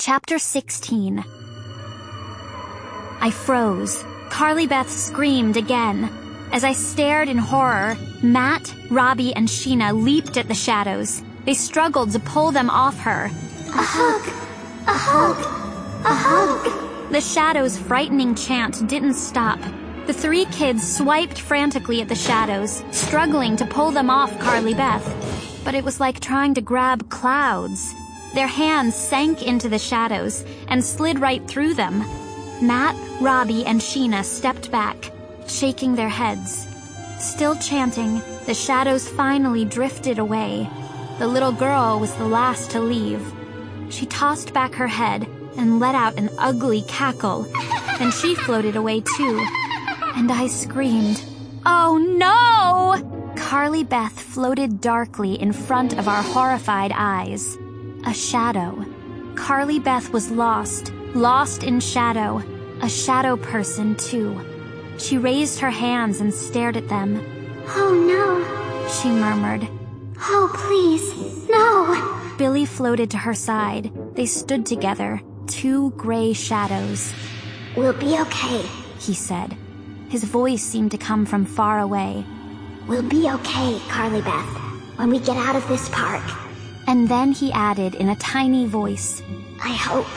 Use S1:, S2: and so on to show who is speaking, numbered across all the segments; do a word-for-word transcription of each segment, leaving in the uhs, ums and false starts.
S1: Chapter sixteen. I froze. Carly Beth screamed again. As I stared in horror, Matt, Robbie, and Sheena leaped at the shadows. They struggled to pull them off her.
S2: A hug! A hug! A hug!
S1: The shadows' frightening chant didn't stop. The three kids swiped frantically at the shadows, struggling to pull them off Carly Beth. But it was like trying to grab clouds. Their hands sank into the shadows and slid right through them. Matt, Robbie, and Sheena stepped back, shaking their heads. Still chanting, the shadows finally drifted away. The little girl was the last to leave. She tossed back her head and let out an ugly cackle. Then she floated away too. And I screamed, "Oh no!" Carly Beth floated darkly in front of our horrified eyes. A shadow. Carly Beth was lost, lost in shadow. A shadow person, too. She raised her hands and stared at them.
S2: "Oh no,"
S1: she murmured.
S2: "Oh, please, no."
S1: Billy floated to her side. They stood together, two gray shadows.
S2: "We'll be okay,"
S1: he said. His voice seemed to come from far away.
S2: "We'll be okay, Carly Beth, when we get out of this park."
S1: And then he added in a tiny voice,
S2: "I hope."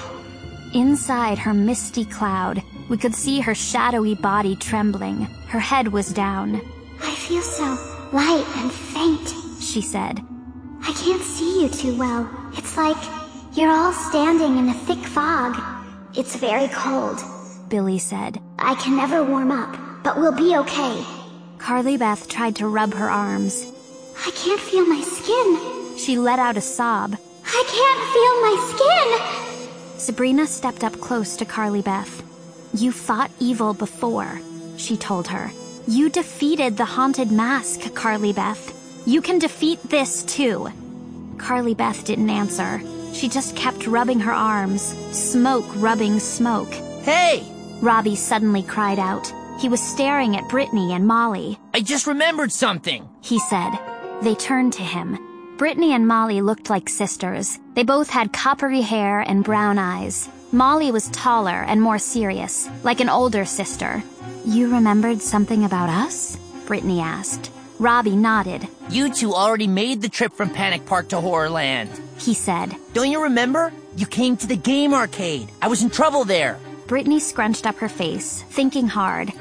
S1: Inside her misty cloud, we could see her shadowy body trembling. Her head was down.
S2: "I feel so light and faint,"
S1: she said.
S2: "I can't see you too well. It's like you're all standing in a thick fog. It's very cold,"
S1: Billy said.
S2: "I can never warm up, but we'll be okay."
S1: Carly Beth tried to rub her arms.
S2: "I can't feel my skin."
S1: She let out a sob.
S2: "I can't feel my skin."
S1: Sabrina stepped up close to Carly Beth. "You fought evil before," she told her. "You defeated the haunted mask, Carly Beth. You can defeat this too." Carly Beth didn't answer. She just kept rubbing her arms, smoke rubbing smoke.
S3: "Hey!"
S1: Robbie suddenly cried out. He was staring at Brittany and Molly.
S3: "I just remembered something,"
S1: he said. They turned to him. Brittany and Molly looked like sisters. They both had coppery hair and brown eyes. Molly was taller and more serious, like an older sister. "You remembered something about us?" Brittany asked. Robbie nodded.
S3: "You two already made the trip from Panic Park to Horrorland,"
S1: he said.
S3: "Don't you remember? You came to the game arcade. I was in trouble there."
S1: Brittany scrunched up her face, thinking hard.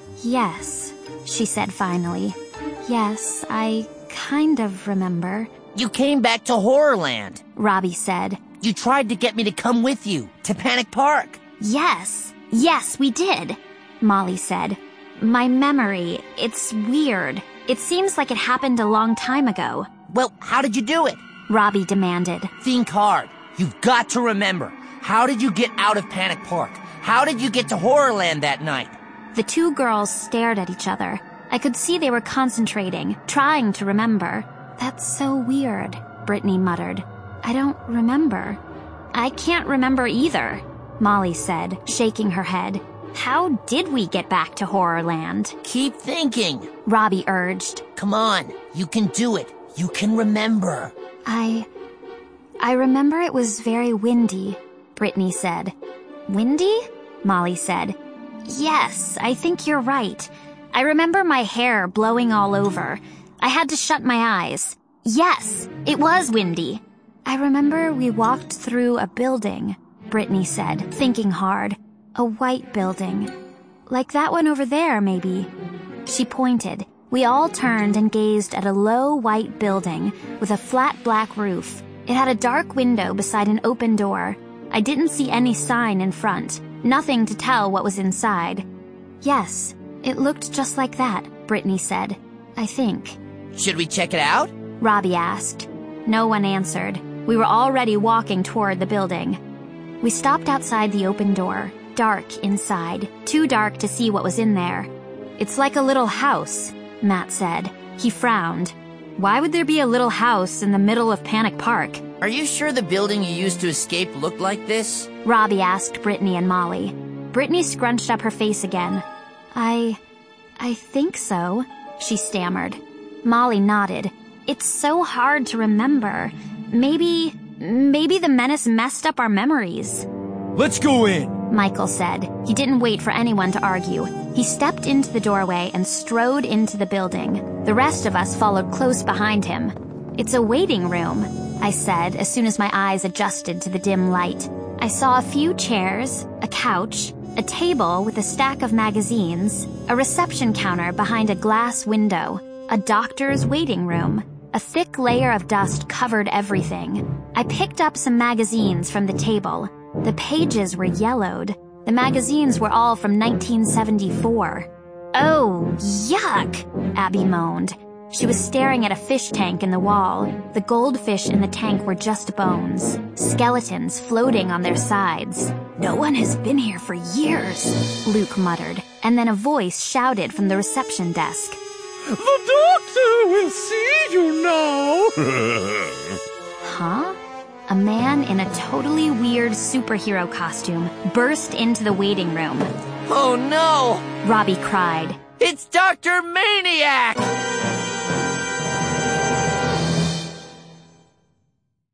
S1: "Yes," she said finally. "Yes, I kind of remember."
S3: "You came back to Horrorland,"
S1: Robbie said.
S3: "You tried to get me to come with you, to Panic Park."
S1: "Yes, yes, we did," Molly said. "My memory, it's weird. It seems like it happened a long time ago."
S3: "Well, how did you do it?"
S1: Robbie demanded.
S3: "Think hard. You've got to remember. How did you get out of Panic Park? How did you get to Horrorland that night?"
S1: The two girls stared at each other. I could see they were concentrating, trying to remember. "That's so weird," Brittany muttered. "I don't remember." "I can't remember either," Molly said, shaking her head. "How did we get back to Horrorland?"
S3: "Keep thinking,"
S1: Robbie urged.
S3: "Come on, you can do it. You can remember."
S1: I... I remember it was very windy," Brittany said. "Windy?" Molly said. "Yes, I think you're right. I remember my hair blowing all over. I had to shut my eyes. Yes, it was windy." "I remember we walked through a building," Brittany said, thinking hard. "A white building. Like that one over there, maybe." She pointed. We all turned and gazed at a low white building with a flat black roof. It had a dark window beside an open door. I didn't see any sign in front, nothing to tell what was inside. "Yes, it looked just like that," Brittany said. "I think."
S3: "Should we check it out?"
S1: Robbie asked. No one answered. We were already walking toward the building. We stopped outside the open door, dark inside, too dark to see what was in there. "It's like a little house," Matt said. He frowned. "Why would there be a little house in the middle of Panic Park?"
S3: "Are you sure the building you used to escape looked like this?"
S1: Robbie asked Brittany and Molly. Brittany scrunched up her face again. I... I think so," she stammered. Molly nodded. "It's so hard to remember. Maybe... Maybe the menace messed up our memories.
S3: Let's go in,
S1: Michael said. He didn't wait for anyone to argue. He stepped into the doorway and strode into the building. The rest of us followed close behind him. It's a waiting room, I said as soon as my eyes adjusted to the dim light. I saw a few chairs, a couch, a table with a stack of magazines, a reception counter behind a glass window, a doctor's waiting room. A thick layer of dust covered everything. I picked up some magazines from the table. The pages were yellowed. The magazines were all from nineteen seventy-four. Oh, yuck, Abby moaned. She was staring at a fish tank in the wall. The goldfish in the tank were just bones, skeletons floating on their sides. No one has been here for years, Luke muttered, and then a voice shouted from the reception desk.
S4: The doctor will see you now!
S1: Huh? A man in a totally weird superhero costume burst into the waiting room.
S3: Oh no!
S1: Robbie cried.
S3: It's Doctor Maniac!